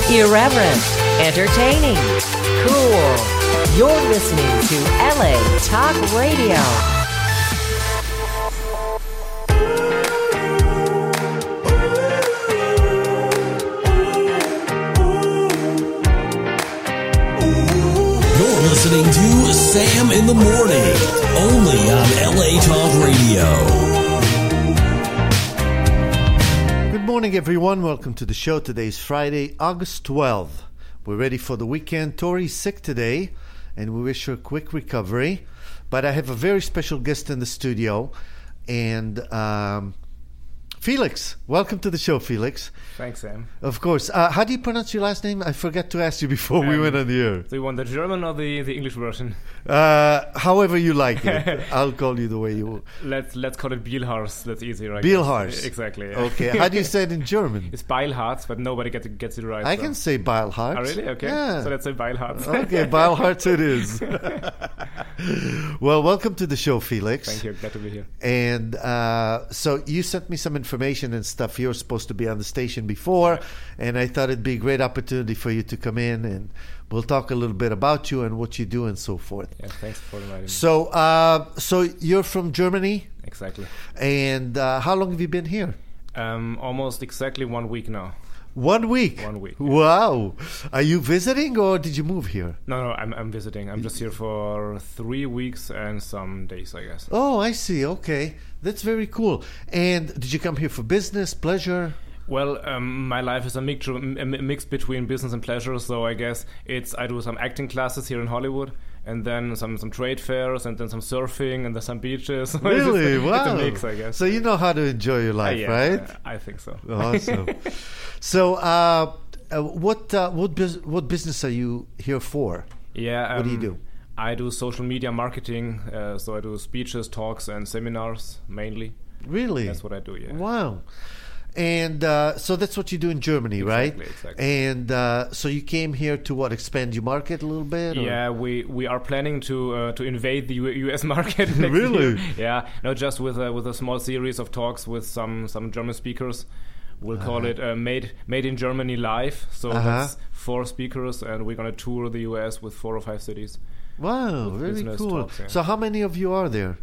Irreverent, entertaining, cool. You're listening to LA Talk Radio. You're listening to Sam in the Morning, only on LA Talk Radio. Good morning, everyone. Welcome to the show. Today is Friday, August 12th. We're ready for the weekend. Tori's sick today, and we wish her a quick recovery. But I have a very special guest in the studio, and Felix. Welcome to the show, Felix. Thanks, Sam. Of course. How do you pronounce your last name? I forgot to ask you before we went on the air. Do you want the German or the English version? However you like it. I'll call you the way you... Let's call it Bielharz. That's easier, right? Bielharz. Exactly. Yeah. Okay. How do you say it in German? It's Beilharz, but nobody gets it right. I can say Beilharz. Oh, really? Okay. Yeah. So let's say Beilharz. Okay, Beilharz it is. Well, welcome to the show, Felix. Thank you. Glad to be here. And so you sent me some information and stuff. You were supposed to be on the station before, and I thought it'd be a great opportunity for you to come in, and we'll talk a little bit about you and what you do and so forth. Yeah, thanks for inviting me. So you're from Germany? Exactly. And how long have you been here? Almost exactly 1 week now. 1 week? 1 week. Wow. Are you visiting or did you move here? No, I'm visiting. I'm just here for 3 weeks and some days, I guess. Oh, I see. Okay. That's very cool. And did you come here for business, pleasure? Well, my life is a mix between business and pleasure. So I guess I do some acting classes here in Hollywood, and then some trade fairs, and then some surfing, and then some beaches. So Really? Wow. It's a mix, I guess. So you know how to enjoy your life, yeah, right? I think so. Awesome. So, what business are you here for? Yeah. What do you do? I do social media marketing. So I do speeches, talks, and seminars mainly. Really? That's what I do. Yeah. Wow. And so that's what you do in Germany, right? Exactly. And so you came here to expand your market a little bit? Or? Yeah, we are planning to invade the U.S. market next Really? year. Yeah, no, just with a small series of talks with some German speakers. We'll call it Made in Germany Live. So that's 4 speakers, and we're going to tour the U.S. with 4 or 5 cities. Wow, very cool. Talks, yeah. So how many of you are there?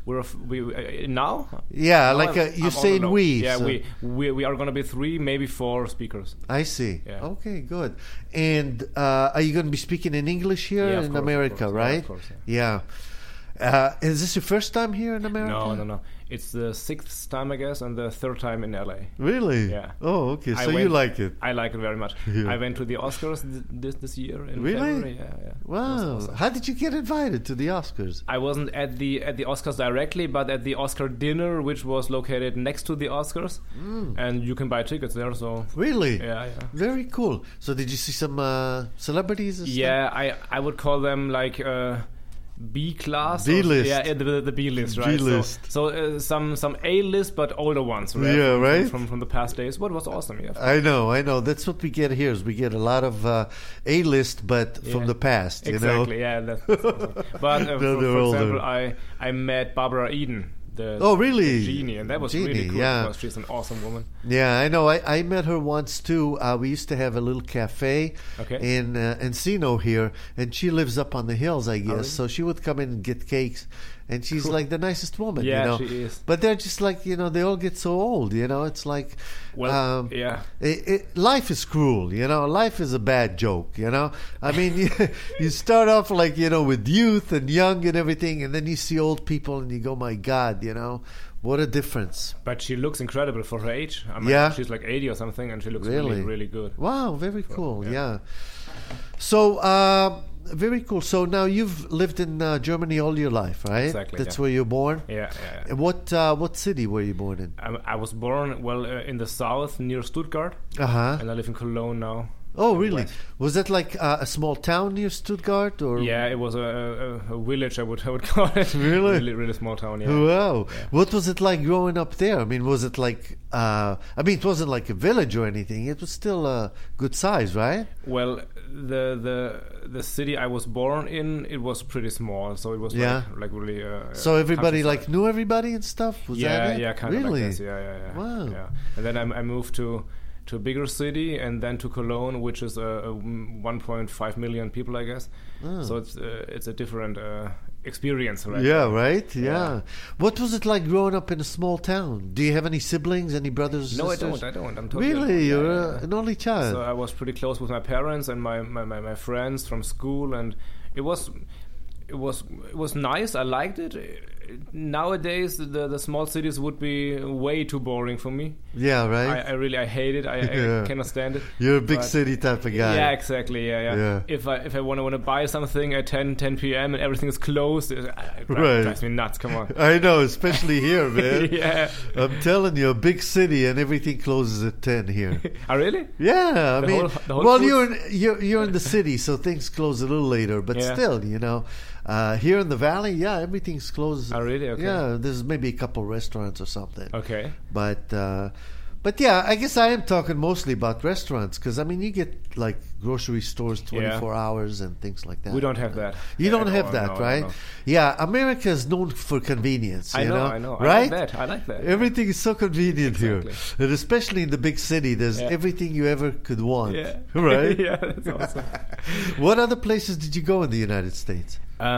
We now? Yeah, no, like you're saying we. Yeah, so. we are going to be 3, maybe 4 speakers. I see. Yeah. Okay, good. And are you going to be speaking in English here in America, right? Yeah, of course, yeah. Is this your first time here in America? No. It's the 6th time, I guess, and the 3rd time in LA. Really? Yeah. Oh, okay. So you like it? I like it very much. Yeah. I went to the Oscars this year in Really? February. Yeah. Wow. Awesome. How did you get invited to the Oscars? I wasn't at the Oscars directly, but at the Oscar dinner, which was located next to the Oscars, and you can buy tickets there. So really? Yeah. Very cool. So did you see some celebrities? And stuff? I would call them like. B-class, B-list, the B-list, right? B-list. So some A-list, but older ones, right? Yeah, right. From the past days, what was awesome, yeah. I know. That's what we get here. Is we get a lot of A-list, but from the past. Exactly, you know? yeah. That's awesome. But for example, I met Barbara Eden. Really? The Genie, and that was Genie, really cool. Yeah. Because she's an awesome woman. Yeah, I know. I met her once too. We used to have a little cafe in Encino here, and she lives up on the hills, I guess. Really? So she would come in and get cakes, and she's like the nicest woman. Yeah, you know? she is. But they're just like they all get so old. It's like, yeah. Life is cruel. Life is a bad joke. I mean, you start off like with youth and young and everything, and then you see old people, and you go, my God. What a difference. But she looks incredible for her age. I mean, she's like 80 or something, and she looks really, really good. Wow, very cool, yeah. So, very cool. So now you've lived in Germany all your life, right? Exactly. That's where you're born? Yeah. And what city were you born in? I was born, in the south, near Stuttgart. Uh-huh. And I live in Cologne now. Oh, really? Was that like a small town near Stuttgart, or? Yeah, it was a village. I would call it. Really? Really small town. Yeah. Wow. Yeah. What was it like growing up there? I mean, was it like? It wasn't like a village or anything. It was still a good size, right? Well, the city I was born in, it was pretty small, so it was like really. So everybody like knew everybody and stuff. Was that it? Yeah, kind of really? like this. Yeah. Wow. Yeah. And then I moved to to a bigger city, and then to Cologne, which is 1.5 million people, I guess. So it's a different experience, right? Yeah, right? Yeah. What was it like growing up in a small town? Do you have any siblings, any brothers or sisters? I don't. I'm totally Really? You're an only child? So I was pretty close with my parents and my friends from school, and it was nice. I liked it. Nowadays, the small cities would be way too boring for me. Yeah, right? I hate it. I cannot stand it. You're a big city type of guy. Yeah, exactly. Yeah. If I want to buy something at 10 p.m. and everything is closed, it drives me nuts. Come on. I know, especially here, man. Yeah. I'm telling you, a big city and everything closes at 10 here. Oh, really? Yeah, The whole well, foods? you're in the city, so things close a little later, but still, you know. Here in the valley, everything's closed. Oh, really? Okay. Yeah, there's maybe a couple restaurants or something. Okay. But yeah, I guess I am talking mostly about restaurants because, I mean, you get like grocery stores 24 hours and things like that. We don't have that. You don't have that, right? Yeah, America is known for convenience. I know, right? I like that. Everything is so convenient here. And especially in the big city, there's everything you ever could want. Yeah. Right? Yeah, that's awesome. What other places did you go in the United States?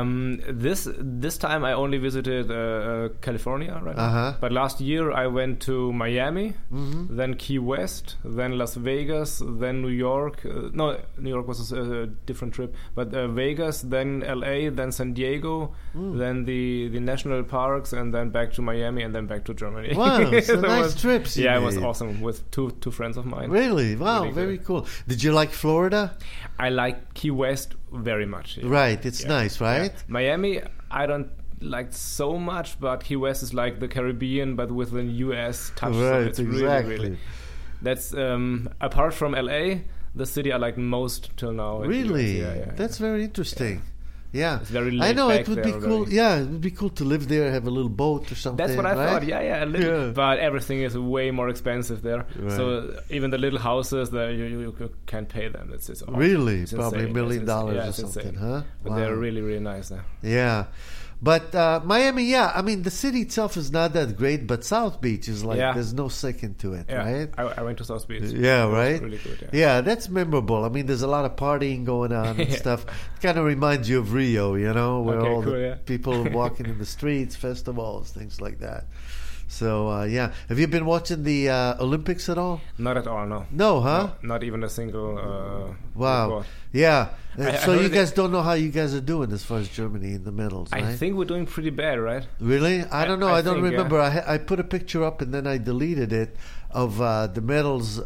This time I only visited California, right? But last year I went to Miami, then Key West, then Las Vegas, then New York. No, New York was a different trip. But Vegas, then LA, then San Diego, then the national parks, and then back to Miami, and then back to Germany. Wow, so nice trips. Yeah, it was awesome with two friends of mine. Really? Wow, really very cool. Did you like Florida? I like Key West very much. Yeah. Right, it's nice, right? Yeah. Miami, I don't like so much, but Key West is like the Caribbean, but with an US touch. Right, so it's exactly. Really, that's apart from LA, the city I like most till now. Really? That's very interesting. Yeah, it's very I know it would be cool. Yeah, it would be cool to live there, have a little boat or something. That's what I thought. Yeah. But everything is way more expensive there. Right. So even the little houses, you can't pay them. It's awesome. Really, it's probably insane. $1 million or something, insane. huh? But they're really, really nice there. Yeah. But Miami, I mean, the city itself is not that great, but South Beach is like, there's no second to it, right? I went to South Beach. Yeah, right? Really good, yeah, that's memorable. I mean, there's a lot of partying going on and stuff. It kind of reminds you of Rio, you know, where all the people walking in the streets, festivals, things like that. So, Have you been watching the Olympics at all? Not at all, no. No, huh? No, not even a single wow. report. Yeah. So you guys don't know how you guys are doing as far as Germany in the medals, right? I think we're doing pretty bad, right? Really? I don't know. I don't remember. I put a picture up and then I deleted it of the medals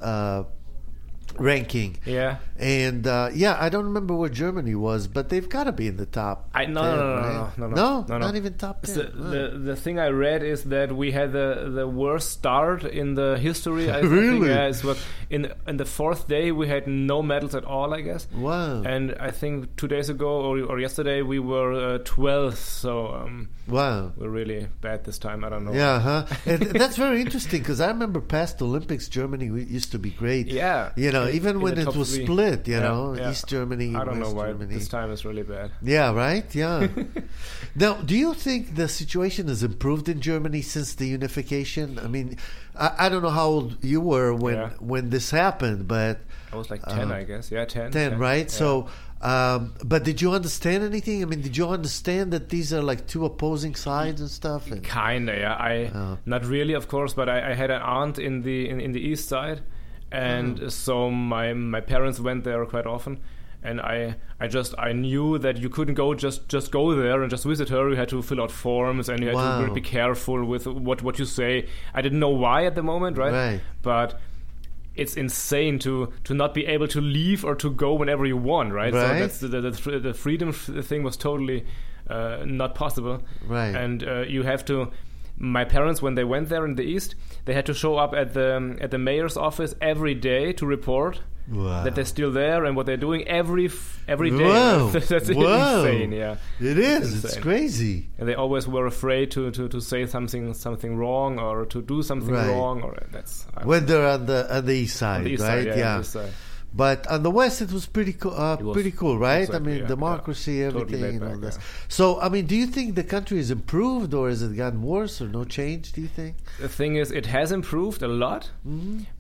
ranking. Yeah. And I don't remember where Germany was, but they've got to be in the top. No, not even top 10. The thing I read is that we had the worst start in the history. I really? think. Yeah, it was in the fourth day we had no medals at all, I guess. Wow. And I think 2 days ago or yesterday we were 12th. So wow, we're really bad this time. I don't know. Yeah, huh? And that's very interesting because I remember past Olympics, Germany used to be great. Yeah. You know, even when it was split, you know, yeah. East Germany, I don't West know why Germany. This time is really bad. Yeah, right? Yeah. Now, do you think the situation has improved in Germany since the unification? I mean, I don't know how old you were when this happened, but... I was like 10, I guess. Yeah, 10. 10, right? Yeah. So, but did you understand anything? I mean, did you understand that these are like two opposing sides and stuff? And kinda, yeah. Not really, of course, but I had an aunt in the east side, and so my parents went there quite often, and I knew that you couldn't go just go there and just visit her. You had to fill out forms, and you had to really be careful with what you say. I didn't know why at the moment, right? But it's insane to not be able to leave or to go whenever you want, right? So that's the freedom thing was totally not possible, right? And you have to. My parents, when they went there in the East, they had to show up at the mayor's office every day to report that they're still there and what they're doing every day. Wow. That's insane, yeah. It is. It's crazy. And they always were afraid to say something wrong or to do something wrong. Or that's when they're on the east side, the east right? Side, yeah. On the east side. But on the West, it was pretty cool. Pretty cool, right? Exactly, I mean, democracy, everything, totally and all back, this. So, I mean, do you think the country has improved, or has it gotten worse, or no change? Do you think? The thing is, it has improved a lot,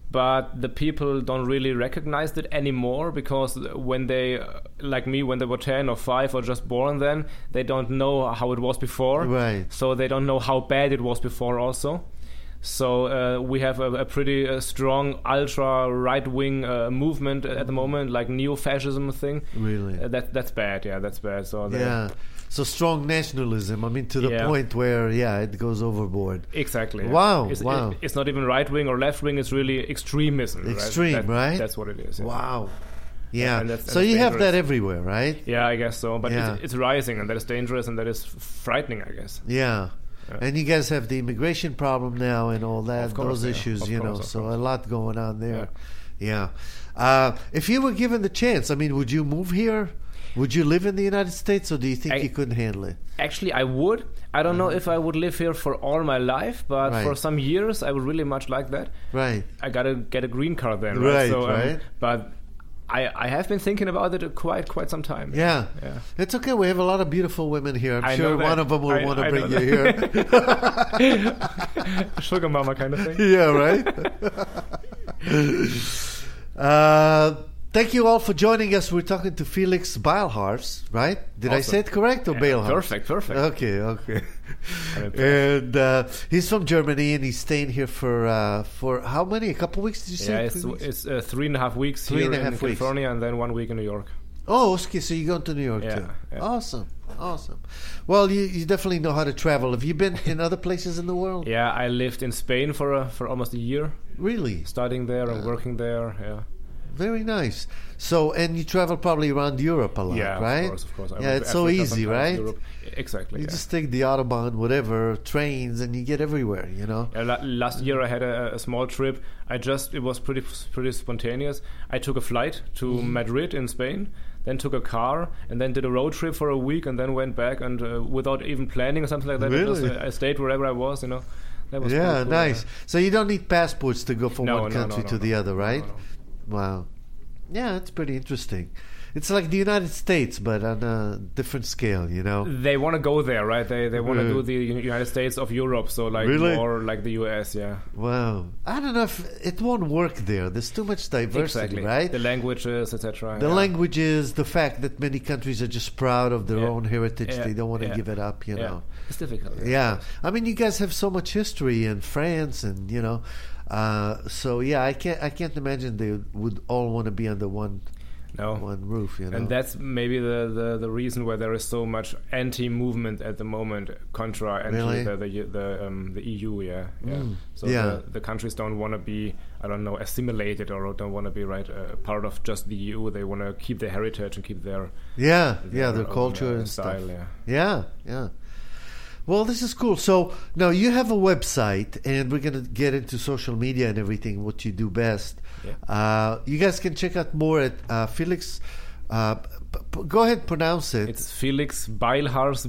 but the people don't really recognize it anymore, because when they, like me, when they were 10 or 5 or just born then, they don't know how it was before. Right. So they don't know how bad it was before also. So we have a pretty strong ultra right-wing movement at the moment, like neo-fascism thing. Really? That's bad. Yeah, that's bad. So so strong nationalism. I mean, to the point where it goes overboard. Exactly. Yeah. Wow. It's not even right-wing or left-wing. It's really extremism. Extreme, right? That's what it is. Yeah. Wow. Yeah. And so you have that everywhere, right? Yeah, I guess so. But it's rising, and that is dangerous, and that is frightening, I guess. Yeah. And you guys have the immigration problem now and all that, those issues, so a lot going on there. Yeah. If you were given the chance, I mean, would you move here? Would you live in the United States, or do you think you couldn't handle it? Actually, I would. I don't know if I would live here for all my life, but for some years, I would really much like that. Right. I gotta get a green card then, right? So, but I have been thinking about it quite some time. Yeah. It's okay. We have a lot of beautiful women here. I'm sure one of them will want to bring you here. Sugar mama kind of thing. Yeah, right? Thank you all for joining us. We're talking to Felix Beilharz, right? Did I say it correct, or Beilharz? Perfect. Okay. And he's from Germany, and he's staying here for how many? A couple weeks, did you say? Yeah, it's 3.5 weeks here in California, and then 1 week in New York. Oh, okay, so you're going to New York too. Yeah. Awesome. Well, you definitely know how to travel. Have you been in other places in the world? Yeah, I lived in Spain for almost a year. Really? Studying there and working there, Very nice. So, and you travel probably around Europe a lot, right? Of course. It's so easy, right? Europe. Exactly. You just take the Autobahn, whatever, trains, and you get everywhere, Last year I had a small trip. It was pretty spontaneous. I took a flight to Madrid in Spain, then took a car, and then did a road trip for a week, and then went back, and without even planning or something like that. Really? I stayed wherever I was, That was cool, nice. Yeah. So you don't need passports to go from one country to the other, right? No. Wow. Yeah, it's pretty interesting. It's like the United States, but on a different scale, They want to go there, right? They want to do the United States of Europe, so more like the US, Wow. I don't know if it won't work there. There's too much diversity, right? The languages, etc. The languages, the fact that many countries are just proud of their own heritage. They don't want to give it up, know. It's difficult. Yeah. I mean, you guys have so much history in France and, so I can't imagine they would all want to be under one roof, And that's maybe the reason why there is so much anti-movement at the moment, contra the EU, So the countries don't want to be, assimilated, or don't want to be part of just the EU. They want to keep their heritage and keep their their culture and style. Stuff. Yeah. Well, this is cool. So now you have a website, and we're going to get into social media and everything, what you do best. Yeah. You guys can check out more at Felix. Go ahead, pronounce it. It's Felix Beilharz,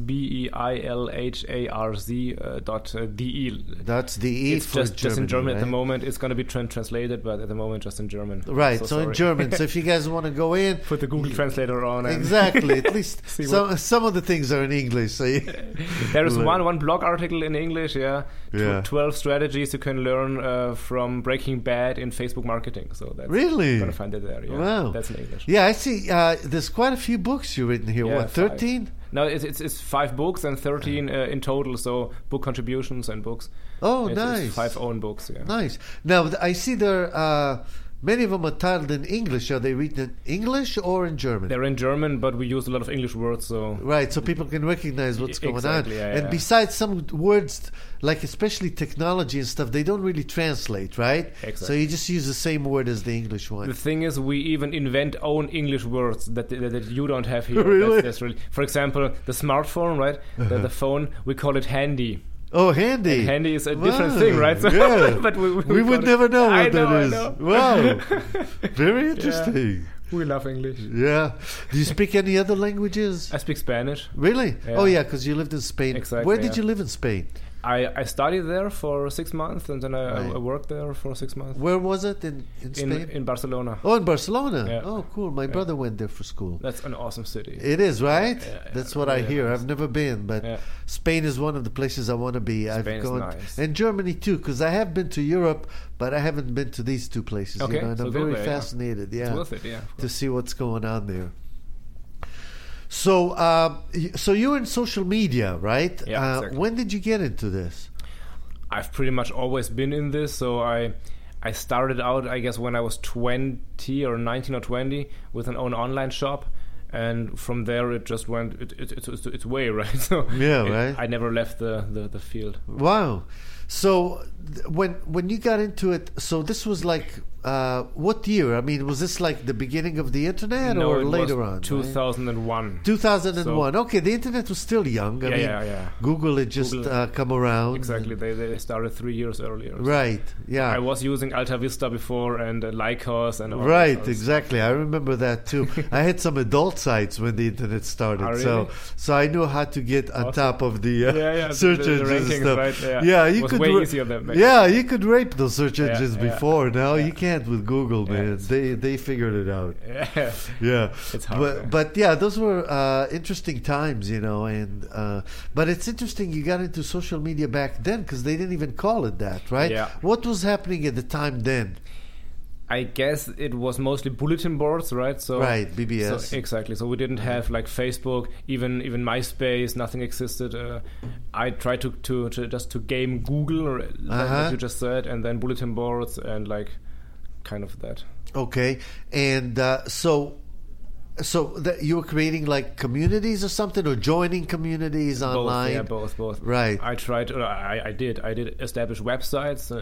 BEILHARZ.de. That's DE. It's for just in German, right? At the moment. It's going to be translated, but at the moment just in German. Right, so in German. So if you guys want to go in, put the Google Translator on. Exactly. At least some of the things are in English. So there is one blog article in English. 12 strategies you can learn from Breaking Bad in Facebook marketing. So that's really, you're going to find it there. Yeah. Wow, that's in English. Yeah, I see. There's quite a few books you've written here. What, 13? No, it's 5 books and 13 in total. So book contributions and books. Oh, nice. It's 5 own books. Yeah. Nice. Now I see there. Many of them are titled in English. Are they written in English or in German? They're in German, but we use a lot of English words. So people can recognize what's going on. Yeah, and besides some words, like especially technology and stuff, they don't really translate, right? Exactly. So you just use the same word as the English one. The thing is, we even invent own English words that you don't have here. Really? That's really, for example, the smartphone, right? The phone, we call it handy. Oh, handy. And handy is a different thing, right? So, but we would never know what that is. Wow. Very interesting. We love English. Yeah. Do you speak any other languages? I speak Spanish. Really? Yeah. Oh, yeah, because you lived in Spain. Exactly. Where did you live in Spain? I studied there for 6 months, and then I worked there for 6 months. Where was it? In Spain? In Barcelona. Oh, in Barcelona. Yeah. Oh, cool. My brother went there for school. That's an awesome city. It is, right? Yeah, That's what I hear. nice. I've never been, but Spain is one of the places I want to be. Spain is nice. And Germany too, because I have been to Europe, but I haven't been to these two places. Okay, and so I'm go very there, fascinated. It's worth it, to see what's going on there. So, so you're in social media, right? Yeah, exactly. When did you get into this? I've pretty much always been in this, so I started out, I guess, when I was 20 or 19 or 20 with an own online shop, and from there it just went its way, right? So right. I never left the field. Wow. So when you got into it, so this was like what year? I mean, was this like the beginning of the internet or later on? 2001. Right? 2001. Okay, the internet was still young. I mean, Google had just come around. Exactly. They started 3 years earlier. So right. Yeah. I was using Alta Vista before and Lycos and all right. that. Exactly. I remember that too. I had some adult sites when the internet started, really? so I knew how to get on top of the search the engines rankings, and stuff. Right? Yeah, you could. Way easier than back then. You could rape those search engines before. Now you can't with Google, man. They figured it out. Yeah. It's hard. But yeah, those were interesting times, and but it's interesting you got into social media back then because they didn't even call it that, right? Yeah. What was happening at the time then? I guess it was mostly bulletin boards, right? So right, BBS. So, exactly. So we didn't have like Facebook, even MySpace. Nothing existed. I tried to just to game Google, or like you just said, and then bulletin boards and like kind of that. Okay, and so that you were creating like communities or something, or joining communities online. Both. Right. I tried. I did establish websites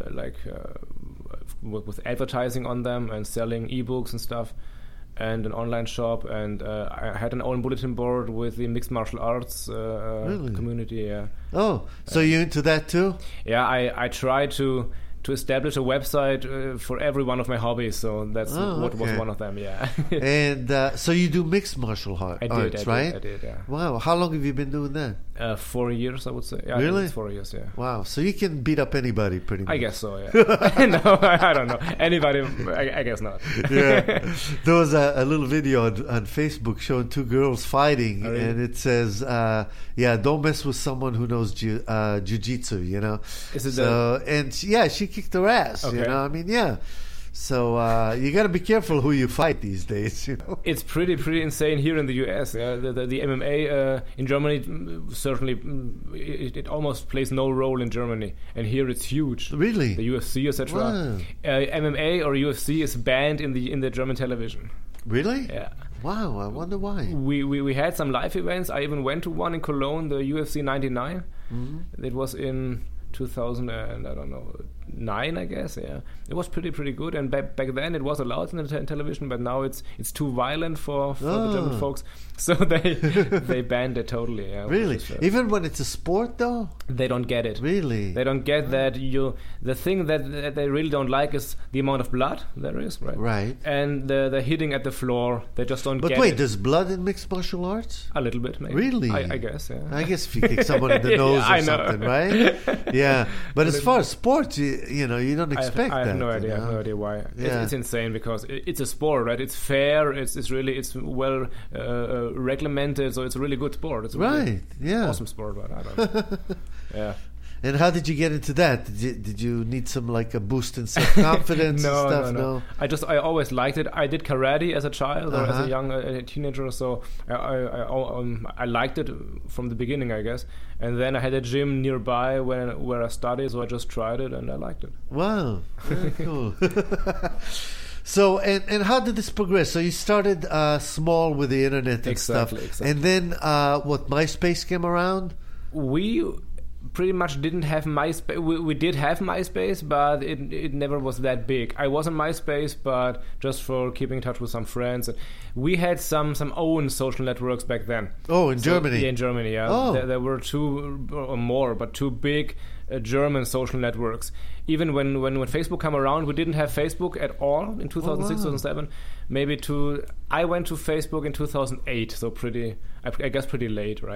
with advertising on them and selling ebooks and stuff, and an online shop, and I had an own bulletin board with the mixed martial arts community. Yeah. Oh, so you're into that too? Yeah, I tried to establish a website for every one of my hobbies, so that's what was one of them. Yeah. And so you do mixed martial arts, right? I did. Yeah. Wow, how long have you been doing that? 4 years, I would say. Yeah, really? It's 4 years. Yeah. Wow, so you can beat up anybody pretty much. I guess so. Yeah. No, I don't know anybody. I guess not. Yeah. There was a little video on Facebook showing two girls fighting, and it says, don't mess with someone who knows jiu-jitsu, Is it she kicked her ass, okay. I mean, yeah. So you got to be careful who you fight these days, It's pretty insane here in the US. Yeah, the MMA in Germany certainly it almost plays no role in Germany, and here it's huge. Really, the UFC, etc. Wow. MMA or UFC is banned in the German television. Really? Yeah. Wow, I wonder why. We had some live events. I even went to one in Cologne, the UFC 99. Mm-hmm. It was in 2009, I guess. Yeah, it was pretty good. And back then it was allowed in the television, but now it's too violent for the German folks, so they banned it totally. Yeah, really? Even when it's a sport, though, they don't get it. Really, they don't get that. The thing that they really don't like is the amount of blood there is, right? Right. And the hitting at the floor. They just don't. But wait, there's blood in mixed martial arts? A little bit, maybe. Really? I guess. Yeah. I guess if you kick someone in the nose or something, right? Yeah, but as far as sports, you don't expect that. I have no idea. I have no idea why. Yeah. It's insane because it's a sport, right? It's fair. It's well regulated, so it's a really good sport. It's a really awesome sport, but I don't know. Yeah. And how did you get into that? Did you need some like a boost in self-confidence and stuff? No. I always liked it. I did karate as a child or as a young teenager, so I liked it from the beginning, I guess. And then I had a gym nearby where I studied, so I just tried it and I liked it. Wow, very cool. So, and how did this progress? So you started small with the internet and stuff. Exactly. And then what, MySpace came around? We pretty much didn't have MySpace. We did have MySpace, but it never was that big. I was on MySpace, but just for keeping in touch with some friends. We had some own social networks back then. Oh, in Germany? Yeah, in Germany, yeah. Oh. There were two or more, but two big German social networks. Even when Facebook came around, we didn't have Facebook at all in 2006, 2007. I went to Facebook in 2008, so I guess pretty late, right?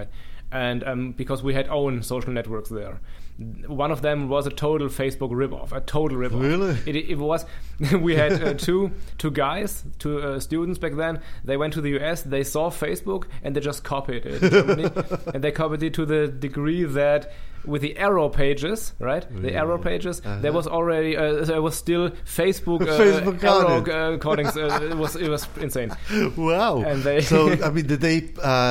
and because we had own social networks there. One of them was a total Facebook ripoff, Really? It was. We had two guys, two students back then. They went to the US, they saw Facebook, and they just copied it in Germany. And they copied it to the degree that with the arrow pages, right? The arrow pages, there was already there was still Facebook, Facebook arrow codings. It was insane. Wow. And they so, I mean, did they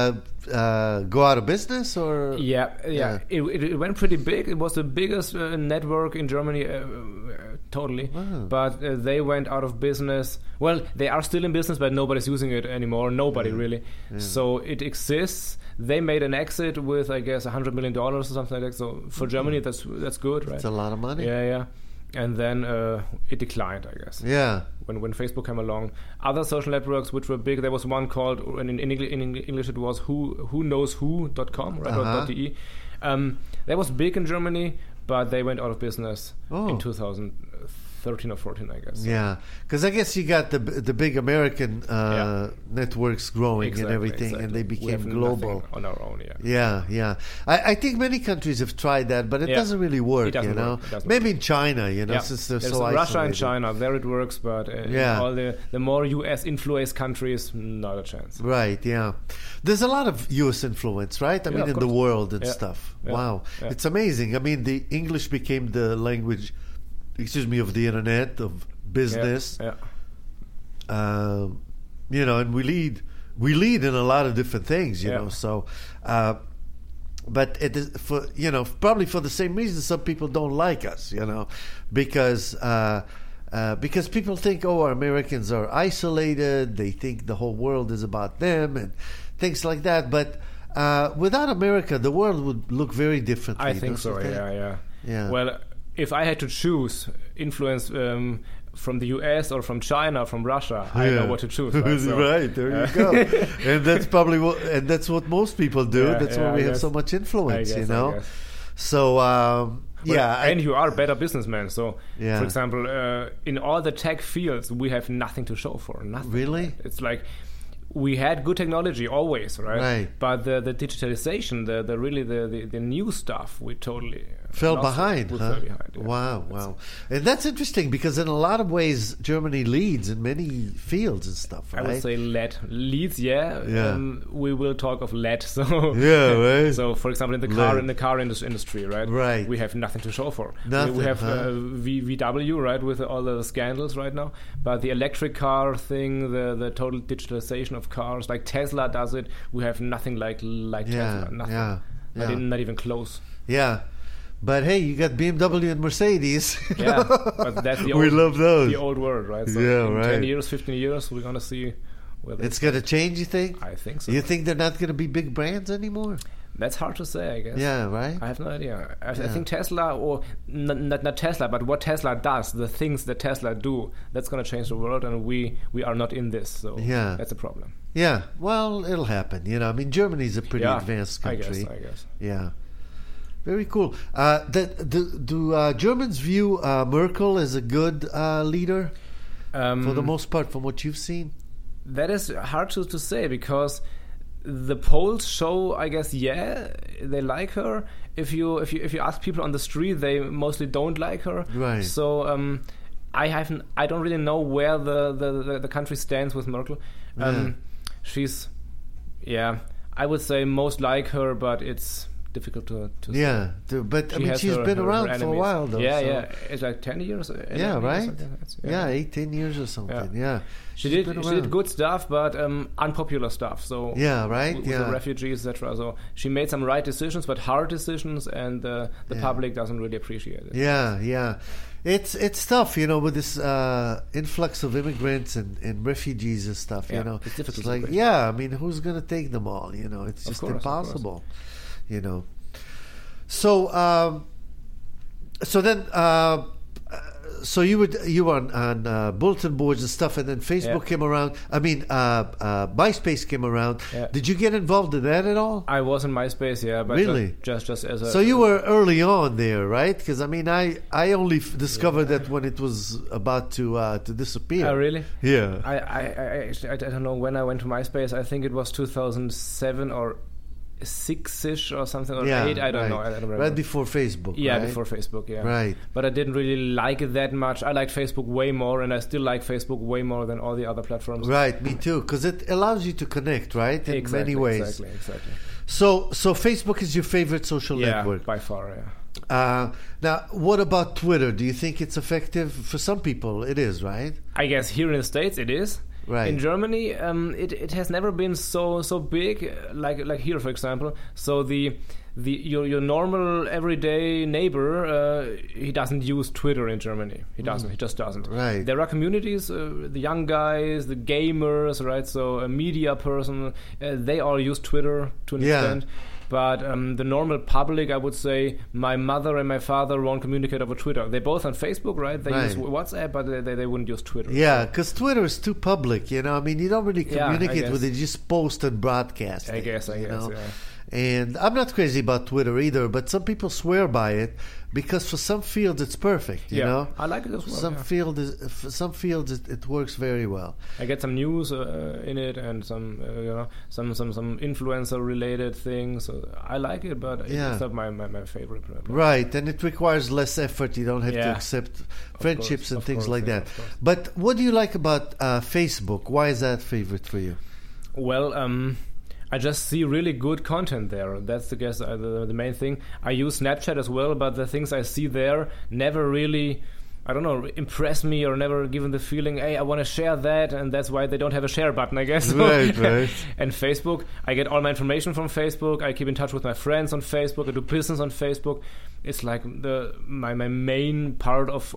go out of business or? Yeah. It went pretty big. It was the biggest network in Germany, totally. Wow. But they went out of business. Well, they are still in business, but nobody's using it anymore. Nobody really. Yeah. So it exists. They made an exit with, I guess, $100 million or something like that. So for Germany, that's good, right? That's a lot of money. Yeah. And then it declined, I guess. Yeah. When Facebook came along, other social networks which were big, there was one called, and in English it was whoknowswho.com, right, or .de. That was big in Germany, but they went out of business in 2013 or 14, I guess. So. Yeah, because I guess you got the big American networks growing and everything, and they became global on our own. Yeah. I think many countries have tried that, but it doesn't really work. Maybe in China, since they're so isolated. Russia and China, there it works, but all the more US influenced countries, not a chance. Right. Yeah. There's a lot of US influence, right? I mean, in the world and stuff. Yeah. Wow, it's amazing. I mean, the English became the language. Of the internet, of business, and we lead in a lot of different things, you know. So, but it is probably for the same reason some people don't like us, because people think, our Americans are isolated. They think the whole world is about them and things like that. But without America, the world would look very differently. I think so. Yeah. Well, if I had to choose influence from the US or from China or from Russia, I know what to choose. Right, right, there you go. And that's probably what most people do. That's why we have so much influence, I guess. So, and you are a better businessman. So, for example, in all the tech fields, we have nothing to show for. Nothing. Really? It's like we had good technology always, right? But the digitalization, the new stuff, we totally fell behind. Fell behind. Yeah. Wow. And that's interesting because in a lot of ways, Germany leads in many fields and stuff, right? I would say leads. We will talk of lead. So right. So, for example, in the car industry, right? Right. We have nothing to show for. Nothing, we have VW, right, with all the scandals right now. But the electric car thing, the total digitalization of cars, like Tesla does it. We have nothing like Tesla. Nothing. Not even close. Yeah. But hey, you got BMW and Mercedes. But that's the we love those. The old world, right? So in 10 years, 15 years, we're gonna see whether it's gonna change. You think? I think so. You think they're not gonna be big brands anymore? That's hard to say, I guess. Yeah, right. I have no idea. I think Tesla, or not Tesla, but what Tesla does, the things that Tesla do, that's gonna change the world, and we are not in this, so that's a problem. Yeah, well, it'll happen. I mean, Germany's a pretty advanced country. I guess. Yeah. Very cool. Do Germans view Merkel as a good leader for the most part, from what you've seen? That is hard to say because the polls show, I guess, they like her. If you ask people on the street, they mostly don't like her. Right. So I don't really know where the country stands with Merkel. She's, I would say most like her, but it's difficult to say. But I mean, she's been around for a while, though. It's like 10 years. Right? 8-10 years or something. Yeah. She did good stuff, but unpopular stuff. So with the refugees, etc. So she made some right decisions, but hard decisions, and the public doesn't really appreciate it. Yeah. It's tough, with this influx of immigrants and refugees and stuff. It's difficult. It's like, I mean, who's going to take them all? It's just impossible. So then you were on bulletin boards and stuff, and then Facebook came around. I mean, MySpace came around. Did you get involved in that at all? I was in MySpace, but really, just as a. So you were early on there, right? Because I mean, I only discovered that when it was about to disappear. Oh, really? Yeah. I don't know when I went to MySpace. I think it was 2007 or 6-ish or something, or 8, I don't know. I don't remember. Right before Facebook. Yeah, right? before Facebook, yeah. Right. But I didn't really like it that much. I liked Facebook way more, and I still like Facebook way more than all the other platforms. Right, me too, because it allows you to connect, right, in many ways. Exactly. So Facebook is your favorite social network? Yeah, by far, yeah. Now, what about Twitter? Do you think it's effective? For some people, it is, right? I guess here in the States, it is. Right. In Germany, it has never been so big like here, for example. So your normal everyday neighbor, he doesn't use Twitter in Germany. He doesn't. He just doesn't. Right. There are communities, the young guys, the gamers, right? So a media person, they all use Twitter to an extent. But the normal public, I would say, my mother and my father won't communicate over Twitter. They're both on Facebook, right? They use WhatsApp, but they wouldn't use Twitter. Yeah, because Twitter is too public, you know. I mean, you don't really communicate with it. You just post and broadcast. I guess, yeah. And I'm not crazy about Twitter either, but some people swear by it because for some fields it's perfect, you know? I like it as well. For some fields it works very well. I get some news in it and some some influencer related things. So I like it, but it's not my favorite. Right, and it requires less effort. You don't have to accept friendships and things like that. But what do you like about Facebook? Why is that favorite for you? Well, I just see really good content there. That's the main thing. I use Snapchat as well, but the things I see there never really, I don't know, impress me or never given the feeling, hey, I want to share that, and that's why they don't have a share button, I guess. Right. And Facebook, I get all my information from Facebook. I keep in touch with my friends on Facebook. I do business on Facebook. It's like my main part of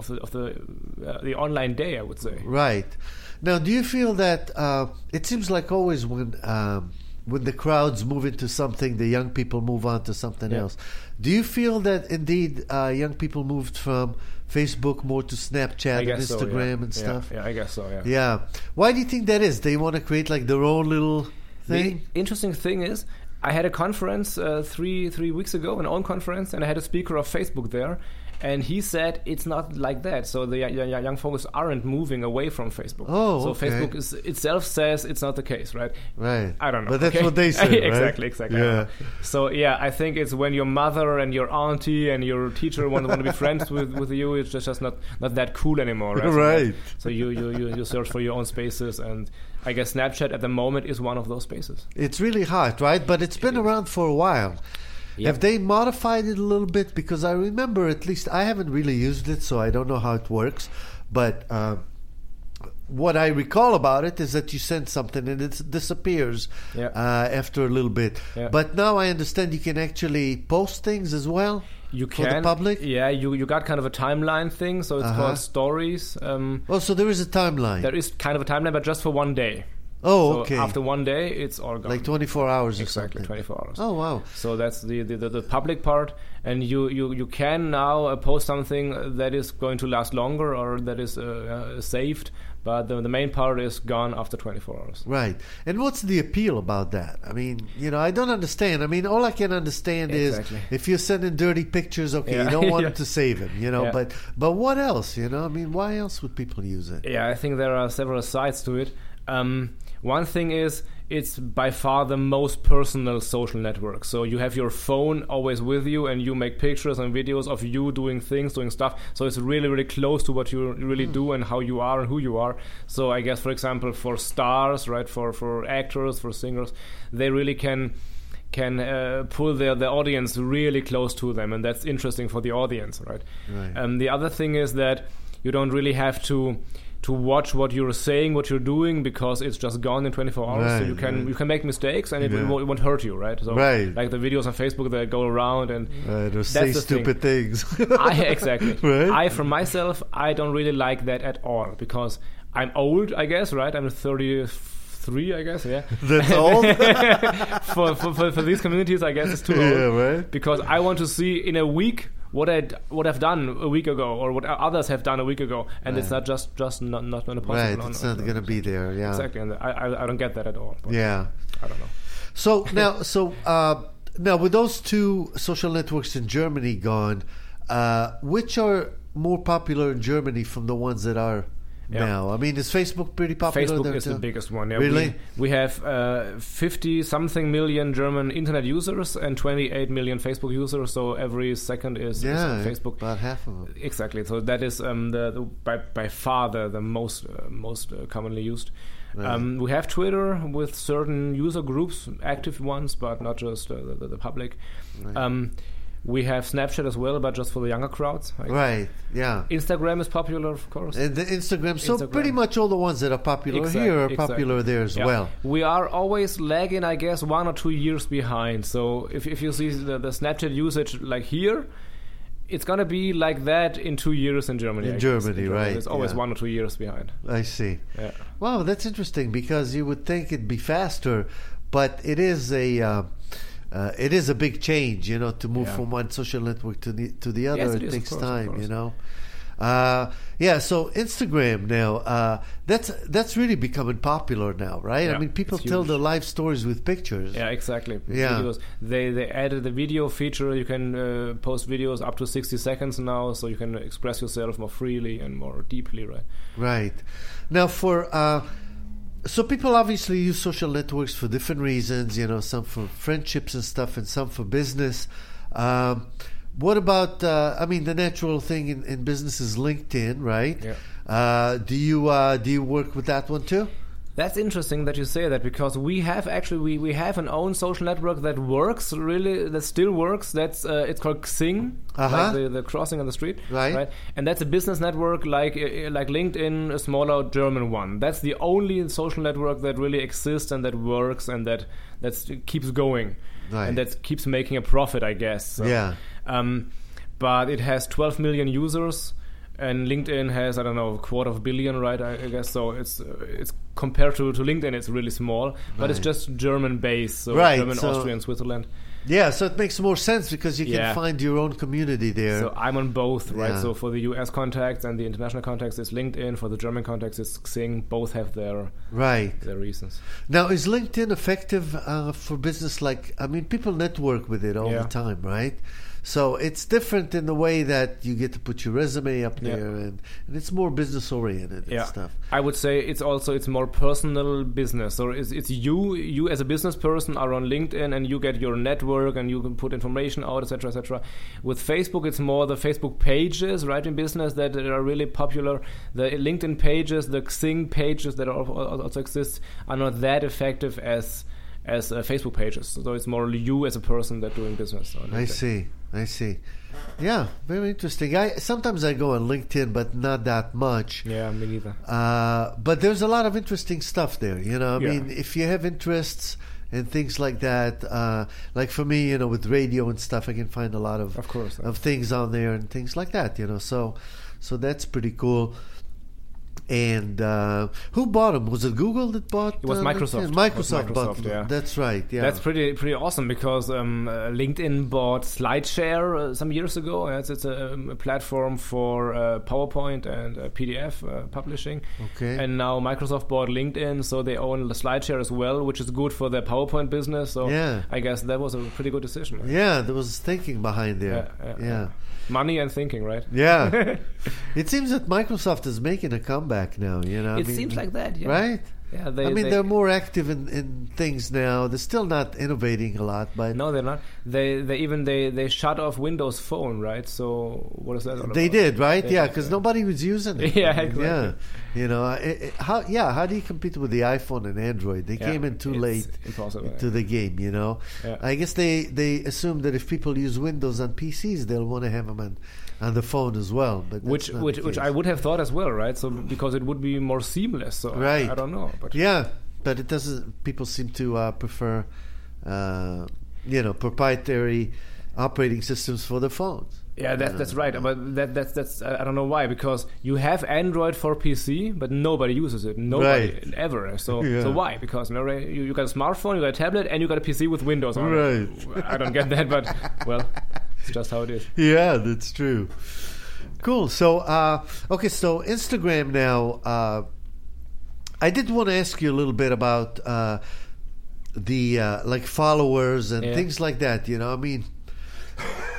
the online day, I would say. Right. Now, do you feel that it seems like always when the crowds move into something, the young people move on to something else. Do you feel that indeed young people moved from Facebook more to Snapchat and Instagram and stuff? Yeah, I guess so, yeah. Yeah. Why do you think that is? They want to create like their own little thing? The interesting thing is, I had a conference 3 weeks ago, an own conference, and I had a speaker of Facebook there. And he said it's not like that. So the young folks aren't moving away from Facebook. Oh, so okay. Facebook itself says it's not the case, right? Right. I don't know. But that's what they say, right? Exactly. Yeah. So I think it's when your mother and your auntie and your teacher want to be friends with you. It's just not that cool anymore, right? Right. So you search for your own spaces, and I guess Snapchat at the moment is one of those spaces. It's really hot, right? But it's been around for a while. Yep. Have they modified it a little bit? Because I remember, at least I haven't really used it, so I don't know how it works. But what I recall about it is that you send something and it disappears after a little bit. Yeah. But now I understand you can actually post things as well. You can. For the public? Yeah, you got kind of a timeline thing, so it's called stories. So there is a timeline. There is kind of a timeline, but just for one day. Oh, so okay. After one day, it's all gone. Like 24 hours or something. Exactly, 24 hours. Oh, wow. So that's the public part. And you can now post something that is going to last longer or that is saved. But the main part is gone after 24 hours. Right. And what's the appeal about that? I mean, I don't understand. I mean, all I can understand is if you're sending dirty pictures, you don't want to save them, But what else, I mean, why else would people use it? Yeah, I think there are several sides to it. One thing is, it's by far the most personal social network. So you have your phone always with you, and you make pictures and videos of you doing things, doing stuff. So it's really, really close to what you really do and how you are and who you are. So I guess, for example, for stars, right, for actors, for singers, they really can pull their audience really close to them, and that's interesting for the audience, right? The other thing is that you don't really have to watch what you're saying, what you're doing, because it's just gone in 24 hours. Right, so you can make mistakes, and it won't hurt you, right? So like the videos on Facebook that go around and or say stupid things. Exactly. Right? For myself, I don't really like that at all, because I'm old, I guess, right? I'm 33, I guess, yeah. That's old? for these communities, I guess it's too old. Yeah, right. Because I want to see in a week what I've done a week ago, or what others have done a week ago, and it's not just not possible. Right, it's not going to be there. Yeah, exactly, and I don't get that at all. Yeah, I don't know. So now with those two social networks in Germany gone, which are more popular in Germany from the ones that are now. I mean, is Facebook pretty popular there Facebook is too? the biggest one. Yeah, Really? We have 50-something million German internet users and 28 million Facebook users, so every second is Facebook. About half of them. Exactly. So that is by far the most commonly used. Right. We have Twitter with certain user groups, active ones, but not just the public. Right. We have Snapchat as well, but just for the younger crowds. Right, yeah. Instagram is popular, of course. And the Instagram. So pretty much all the ones that are popular here are popular there as well. We are always lagging, I guess, 1 or 2 years behind. So if you see the Snapchat usage like here, it's going to be like that in 2 years in Germany. In Germany, right. It's always 1 or 2 years behind. I see. Yeah. Wow, that's interesting because you would think it'd be faster, but it is a big change, to move from one social network to the other. Yes, it takes time, So Instagram now, that's really becoming popular now, right? Yeah, I mean, people tell their live stories with pictures. Yeah, exactly. Yeah. Videos. They added the video feature. You can post videos up to 60 seconds now, so you can express yourself more freely and more deeply, right? Right. Now, so people obviously use social networks for different reasons, some for friendships and stuff, and some for business. What about, the natural thing in business is LinkedIn, right? Yeah. Do you work with that one too? That's interesting that you say that, because we have actually we have an own social network that works really, that still works. That's it's called Xing, like the crossing on the street, right? And that's a business network like LinkedIn, a smaller German one. That's the only social network that really exists and that works and that keeps going, right. And that keeps making a profit, I guess. So, yeah. But it has 12 million users. And LinkedIn has, I don't know, 250 million, right? I guess so. It's compared to LinkedIn, it's really small, but it's just German based, so German, Austria, and Switzerland. Yeah, so it makes more sense because you can find your own community there. So I'm on both, right? So for the US contacts and the international contacts, it's LinkedIn. For the German contacts, it's Xing. Both have their reasons. Now, is LinkedIn effective for business? People network with it all the time, right? So it's different in the way that you get to put your resume up there, and it's more business oriented and stuff. I would say it's more personal business. So it's you as a business person are on LinkedIn, and you get your network and you can put information out, etc., etc. With Facebook, it's more the Facebook pages, right, in business that are really popular. The LinkedIn pages, the Xing pages that also exist are not that effective as Facebook pages. So it's more you as a person that doing business. I see. Yeah, very interesting. Sometimes I go on LinkedIn, but not that much. Yeah, me neither. But there's a lot of interesting stuff there. I mean, if you have interests and things like that, like for me, with radio and stuff, I can find a lot of things on there and things like that. So that's pretty cool. And who bought them? Was it Google that bought? It was Microsoft. Microsoft bought them. Yeah. That's right. Yeah, that's pretty awesome because LinkedIn bought SlideShare some years ago. It's a platform for PowerPoint and PDF publishing. Okay. And now Microsoft bought LinkedIn, so they own SlideShare as well, which is good for their PowerPoint business. So I guess that was a pretty good decision. Right? Yeah, there was thinking behind there. Yeah. Money and thinking, right? Yeah. It seems that Microsoft is making a comeback now, It seems like that, yeah. Right? Yeah, they're more active in things now. They're still not innovating a lot, but no, they're not. They shut off Windows Phone, right? So what is that all about? They did, right? Because nobody was using it. Yeah, exactly. Yeah. How do you compete with the iPhone and Android? They came in too late to the game. Yeah. I guess they assume that if people use Windows on PCs, they'll want to have them on the phone as well. But which I would have thought as well, right? So because it would be more seamless. So right. I don't know. But but it doesn't. People seem to prefer, proprietary operating systems for their phones. Yeah, that's right. But that's I don't know why, because you have Android for PC, but nobody uses it. Nobody ever. So why? Because you got a smartphone, you got a tablet, and you got a PC with Windows on it. I don't get that, but well, it's just how it is. Yeah, that's true. Cool. So so Instagram now. I did want to ask you a little bit about the like followers and things like that. I mean,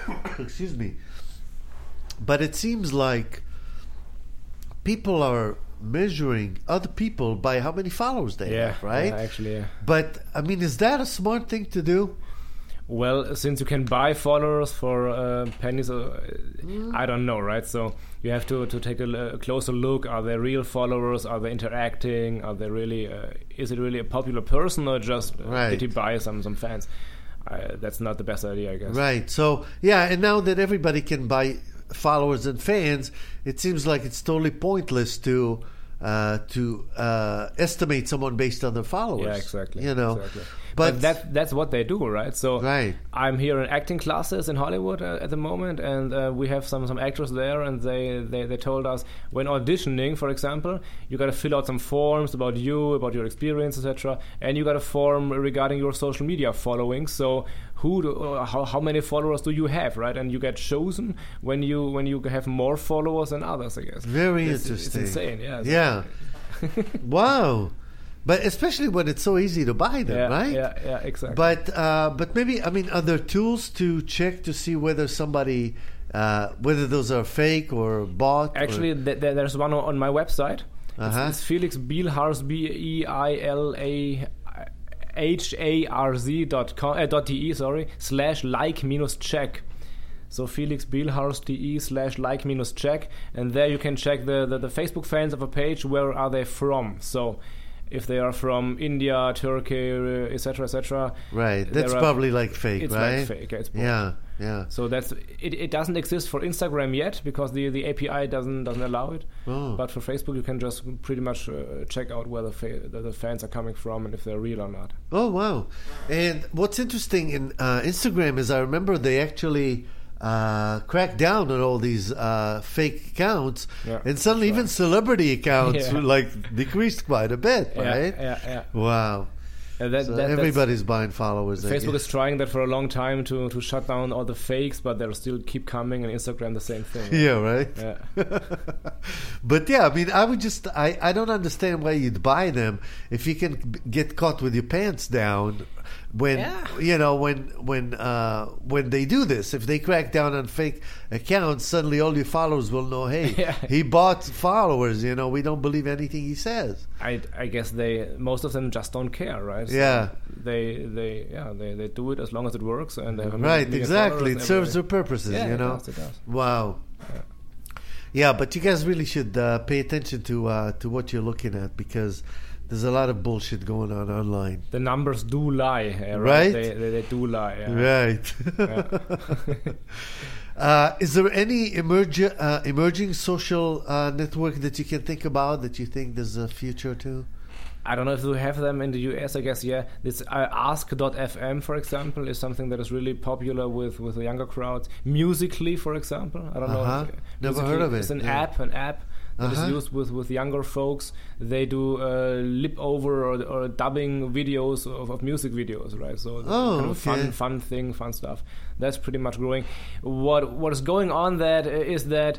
excuse me, but it seems like people are measuring other people by how many followers they have, right? Yeah, actually, yeah. But I mean, is that a smart thing to do? Well, since you can buy followers for pennies, I don't know, right? So you have to take a closer look. Are they real followers? Are they interacting? Are they really? Is it really a popular person, or just did he buy some fans? That's not the best idea, I guess. Right. So yeah, and now that everybody can buy followers and fans, it seems like it's totally pointless to estimate someone based on their followers. Yeah, exactly. Exactly. But that's what they do, right? So right. I'm here in acting classes in Hollywood at the moment, and we have some actors there, and they told us when auditioning, for example, you got to fill out some forms about you, about your experience, etc., and you got a form regarding your social media following. So how many followers do you have, right? And you get chosen when you have more followers than others, I guess. Very interesting. It's insane, yeah. Yeah. Wow. But especially when it's so easy to buy them, right? Yeah, exactly. But maybe, I mean, are there tools to check to see whether somebody, whether those are fake or bought? Actually, there's one on my website. It's Felix Bielharz, BIELHARZ.de/like-check. So felixbielharz.de/like-check, and there you can check the Facebook fans of a page. Where are they from? So if they are from India, Turkey, etc., right, that's probably like fake, it's right? Like fake. It's yeah. So that's it. Doesn't exist for Instagram yet because the API doesn't allow it. Oh. But for Facebook, you can just pretty much check out where the fans are coming from and if they're real or not. Oh wow! And what's interesting in Instagram is I remember they actually cracked down on all these fake accounts, and suddenly even celebrity accounts decreased quite a bit, right? Yeah. Wow. So everybody's buying followers. Facebook is trying that for a long time to shut down all the fakes, but they'll still keep coming, and Instagram the same thing. Yeah, right? Yeah. But yeah, I mean, I don't understand why you'd buy them if you can get caught with your pants down when when they do this. If they crack down on fake accounts, suddenly all your followers will know, hey, he bought followers, we don't believe anything he says. I guess most of them just don't care, right? So they do it as long as it works, and they have right, exactly. It serves their purposes, It does. Wow. Yeah, but you guys really should pay attention to what you're looking at, because there's a lot of bullshit going on online. The numbers do lie, right? They do lie. Right. Is there any emerging social network that you can think about that you think there's a future to? I don't know if we have them in the US. I guess This Ask.fm, for example, is something that is really popular with the younger crowds. Musical.ly, for example, I don't know. Never heard of it. It's an app that is used with younger folks. They do lip over or dubbing videos of music videos, right? So fun thing, fun stuff. That's pretty much growing. What is going on that is that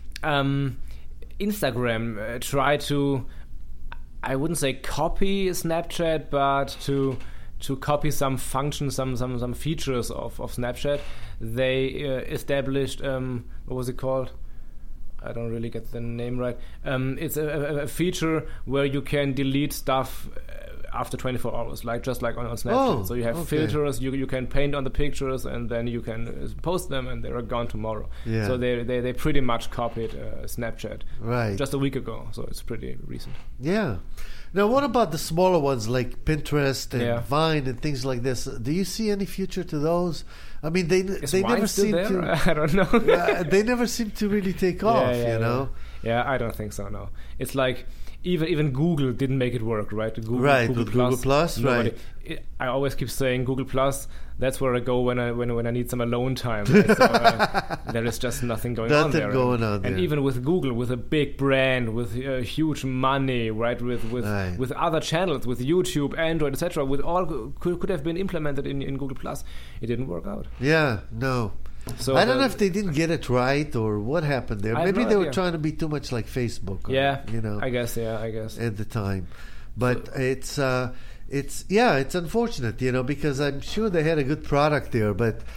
Instagram try to, I wouldn't say copy Snapchat, but to copy some functions, some features of Snapchat. They established what was it called? I don't really get the name right. It's a feature where you can delete stuff after 24 hours, just like on Snapchat. So you have filters, you can paint on the pictures, and then you can post them, and they're gone tomorrow. Yeah. So they pretty much copied Snapchat just a week ago. So it's pretty recent. Yeah. Now, what about the smaller ones like Pinterest and Vine and things like this? Do you see any future to those? I mean, they never seem to. I don't know. They never seem to really take off. Yeah, I don't think so. No, it's like even Google didn't make it work, right? Google Plus, right? I always keep saying Google Plus. That's where I go when I need some alone time. Right? So, there is just nothing going on there. And even with Google, with a big brand, with huge money, right? With other channels, with YouTube, Android, etc., with all could have been implemented in Google Plus. It didn't work out. Yeah, no. So I don't know if they didn't get it right or what happened there. Maybe they were trying to be too much like Facebook. I guess. At the time, but it's unfortunate, because I'm sure they had a good product there, but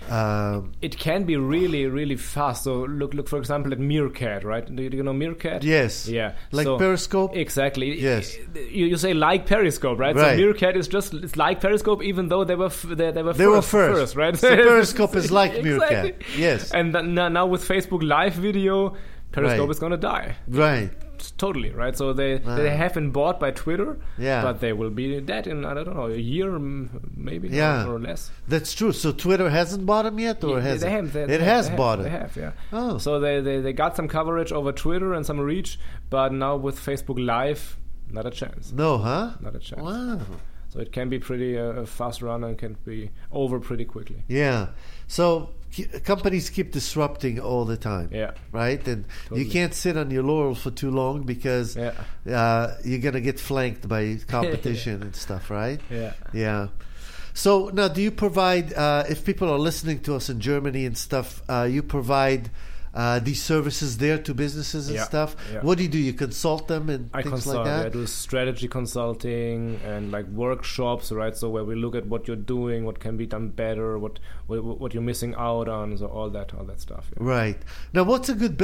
It can be really, really fast. So look for example at Meerkat, right? Do you know Meerkat? Yes. Yeah. Like Periscope? Exactly. Yes. You say like Periscope, right? So Meerkat is just it's like Periscope, even though they were first, right? So Periscope is like exactly. Meerkat. Yes. And now with Facebook Live video, Periscope is going to die. Right. Totally, right? So they have been bought by Twitter, yeah. but they will be dead in, I don't know, a year maybe, or less. That's true. So Twitter hasn't bought them yet, or has it? It has bought them. They have, yeah. Oh. So they got some coverage over Twitter and some reach, but now with Facebook Live, not a chance. No, huh? Not a chance. Wow. So it can be pretty fast run and can be over pretty quickly. Yeah. So companies keep disrupting all the time. Yeah. Right? And totally. you can't sit on your laurels for too long because you're going to get flanked by competition and stuff, right? Yeah. Yeah. So now do you provide, if people are listening to us in Germany and stuff, you provide these services there to businesses and stuff? Yeah. What do? You consult them and things like that? I do strategy consulting and like workshops, right? So where we look at what you're doing, what can be done better, what you're missing out on, so all that stuff. Yeah. Right. Now, what's a good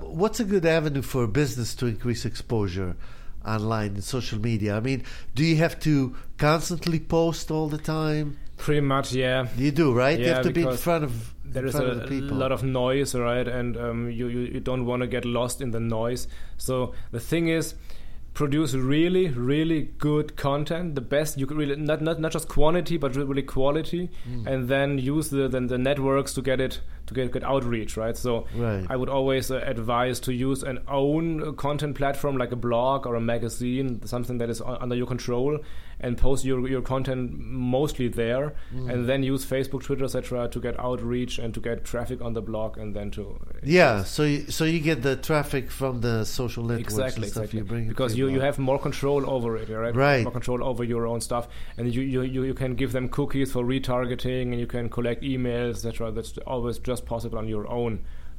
avenue for a business to increase exposure online and social media? I mean, do you have to constantly post all the time? Pretty much, yeah. You do, right? Yeah, you have to be in front of there is a lot of noise, right? And you don't want to get lost in the noise. So the thing is, produce really, really good content. The best you could really not just quantity, but really quality, and then use the networks to get outreach, right? So I would always advise to use an own content platform like a blog or a magazine, something that is under your control, and post your content mostly there, and then use Facebook, Twitter, etc. to get outreach and to get traffic on the blog, and then to so you get the traffic from the social networks and stuff you bring, because you have more control over it, right? More control over your own stuff, and you can give them cookies for retargeting, and you can collect emails, etc. That's always just possible on your own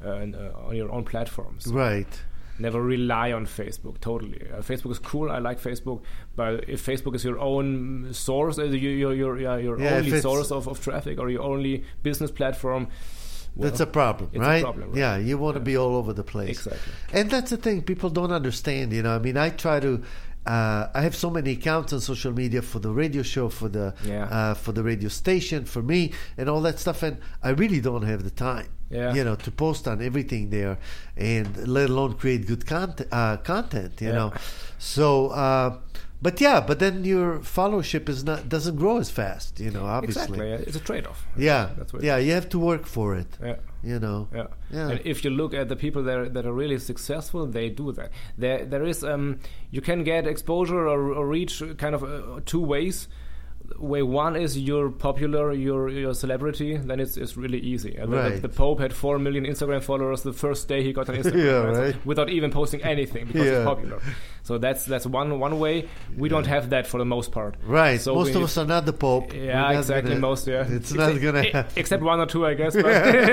platforms. Right. Never rely on Facebook totally. Facebook is cool. I like Facebook, but if Facebook is your own source, your only source of traffic, or your only business platform, well, that's a problem, right? A problem, right? Yeah, you want to be all over the place. Exactly. And that's the thing people don't understand. I mean, I try to. I have so many accounts on social media for the radio show, for the radio station, for me, and all that stuff, and I really don't have the time. To post on everything there, and let alone create good content. You know, so. But then your followership doesn't grow as fast. Obviously. Exactly, it's a trade-off. Yeah, you have to work for it. Yeah. And if you look at the people that are really successful, they do that. There is you can get exposure or reach kind of two ways. Way one is you're popular, you're a celebrity, then it's really easy. The Pope had 4 million Instagram followers the first day he got on Instagram, right? So without even posting anything because he's popular. So that's one way. We don't have that for the most part. Right. So most of us are not the Pope. Yeah, exactly. It's not gonna happen. Except one or two, I guess.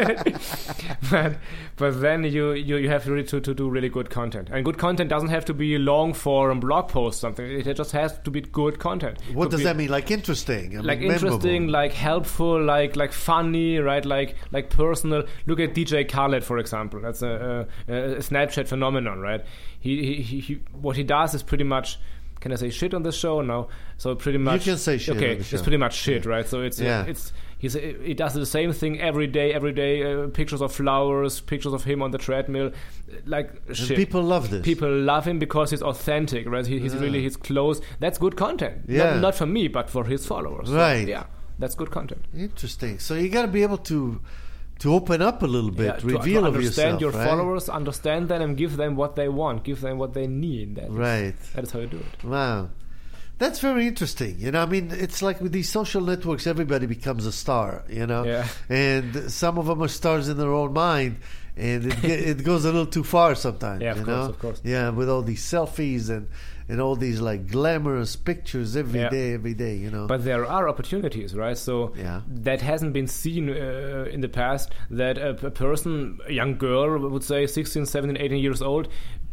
But then you have really to do really good content. And good content doesn't have to be long form blog post something. It just has to be good content. What does that mean? Like interesting, interesting, like helpful, like funny, right? Like personal. Look at DJ Khaled, for example. That's a Snapchat phenomenon, right? He what he does is pretty much. Can I say shit on the show? No. So pretty much. You can say shit. Okay, on the show. It's pretty much shit, right? So he does the same thing every day. Pictures of flowers, pictures of him on the treadmill, like shit. And people love this. People love him because he's authentic, right? He's close. That's good content. Yeah. Not for me, but for his followers. Right. So, that's good content. Interesting. So you got to be able to open up a little bit, reveal to understand your right? followers, understand them, and give them what they want, give them what they need. That is how you do it. Wow. That's very interesting. I mean, it's like with these social networks, everybody becomes a star, Yeah. And some of them are stars in their own mind, and it goes a little too far sometimes. Yeah, of course. Yeah, with all these selfies and all these like glamorous pictures every day. But there are opportunities, right? So that hasn't been seen in the past. That a person, a young girl, would say 16, 17, 18 years old,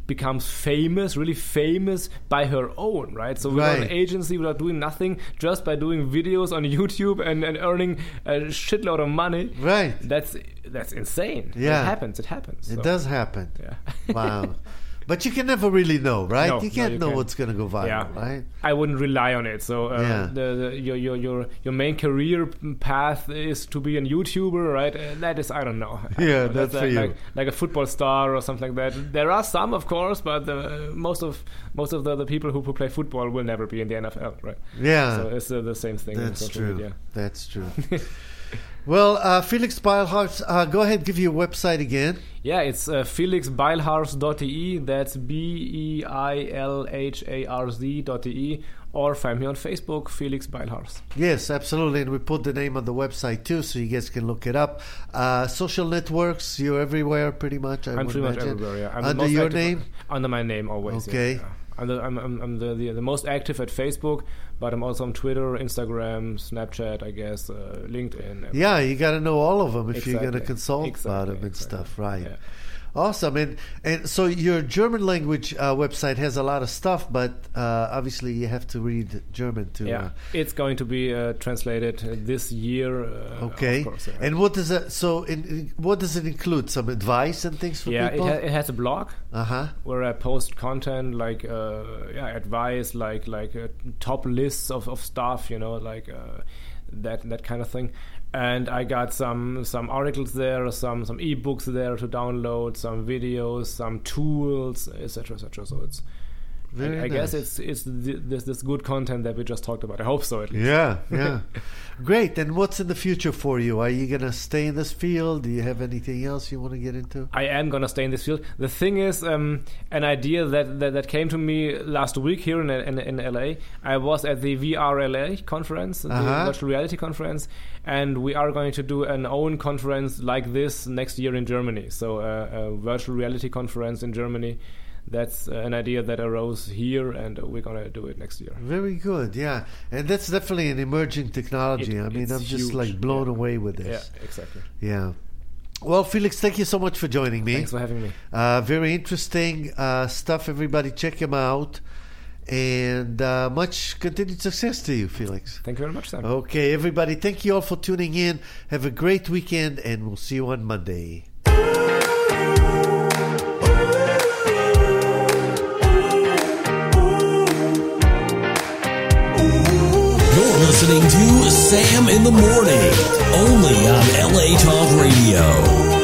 becomes famous, really famous by her own, right? So without an agency, without doing nothing, just by doing videos on YouTube and earning a shitload of money. Right. That's insane. Yeah. It happens. It does happen. Yeah. Wow. But you can never really know, right? No, you can't know what's going to go viral, right? I wouldn't rely on it. So your main career path is to be a YouTuber, right? That is, I don't know. Yeah, that's for you. Like a football star or something like that. There are some, of course, but most of the people who play football will never be in the NFL, right? Yeah. So it's the same thing. That's true. That's true. Well, Felix Beilharz, go ahead, give your website again. Yeah, it's felixbeilharz.de. That's BEILHARZ.de. Or find me on Facebook, Felix Beilharz. Yes, absolutely. And we put the name on the website too, so you guys can look it up. Social networks, you're everywhere pretty much, I'm pretty much everywhere, yeah. Under your name? Under my name, always. Okay. Yeah. I'm the most active at Facebook, but I'm also on Twitter, Instagram, Snapchat, I guess, LinkedIn. Yeah, you got to know all of them if you're going to consult about them and stuff, right? Yeah. Awesome. And so your German language website has a lot of stuff, but obviously you have to read German too. Yeah, it's going to be translated this year. Okay. Of course, yeah. And what does that? So, what does it include? Some advice and things for people? Yeah, it has a blog where I post content like advice, like top lists of stuff, like that kind of thing. And I got some articles there, some ebooks there to download, some videos, some tools, etc. So it's I guess it's this good content that we just talked about. I hope so, at least. Yeah. Great. And what's in the future for you? Are you going to stay in this field? Do you have anything else you want to get into? I am going to stay in this field. The thing is, an idea that came to me last week here in LA. I was at the VRLA conference, the virtual reality conference, and we are going to do an own conference like this next year in Germany. So a virtual reality conference in Germany. That's an idea that arose here, and we're going to do it next year. Very good, yeah. And that's definitely an emerging technology. I'm just huge. Blown away with this. Yeah, exactly. Yeah. Well, Felix, thank you so much for joining me. Thanks for having me. Very interesting stuff. Everybody check him out. And much continued success to you, Felix. Thank you very much, Sam. Okay, everybody, thank you all for tuning in. Have a great weekend, and we'll see you on Monday. Listening to Sam in the Morning, only on LA Talk Radio.